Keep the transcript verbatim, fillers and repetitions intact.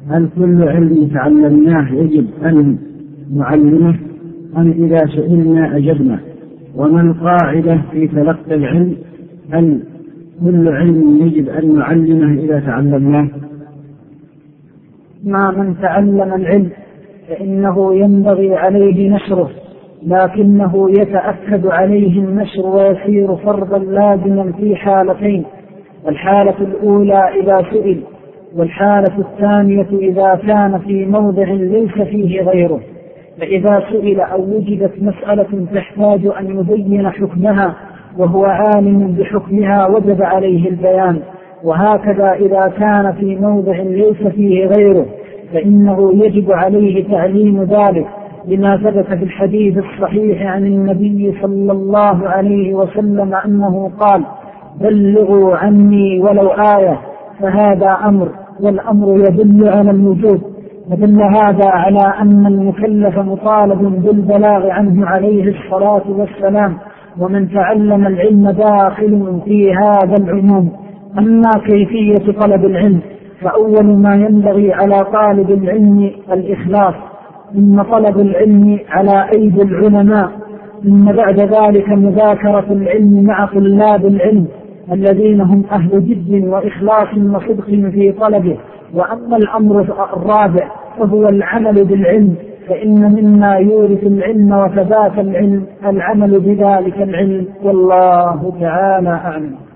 هل كل علم تعلمناه يجب أن نعلمه أم إذا سئلنا أجبنا؟ وما القاعدة في تلقي العلم؟ هل كل علم يجب أن نعلمه إذا تعلمناه؟ ما من تعلم العلم فإنه ينبغي عليه نشره، لكنه يتأكد عليه النشر ويصير فرضا لازما في حالتين: الحالة الأولى إذا سئل، والحالة الثانية إذا كان في موضع ليس فيه غيره. فإذا سئل أو وجدت مسألة تحتاج أن يبين حكمها وهو عالم بحكمها وجب عليه البيان، وهكذا إذا كان في موضع ليس فيه غيره فإنه يجب عليه تعليم ذلك، لما ثبت في الحديث الصحيح عن النبي صلى الله عليه وسلم أنه قال: بلغوا عني ولو آية. فهذا أمر، والأمر يدل على الوجوب، فدل هذا على أن المكلف مطالب بالبلاغ عنه عليه الصلاة والسلام، ومن تعلم العلم داخل في هذا العموم. أما كيفية طلب العلم فأول ما ينبغي على طالب العلم الإخلاص، ثم طلب العلم على أيدي العلماء، ثم بعد ذلك مذاكرة العلم مع طلاب العلم الذين هم أهل جد وإخلاص وصدق في طلبه. وأما الأمر الرابع فهو العمل بالعلم، فإن مما يورث العلم وثبات العلم العمل بذلك العلم، والله تعالى أعلم.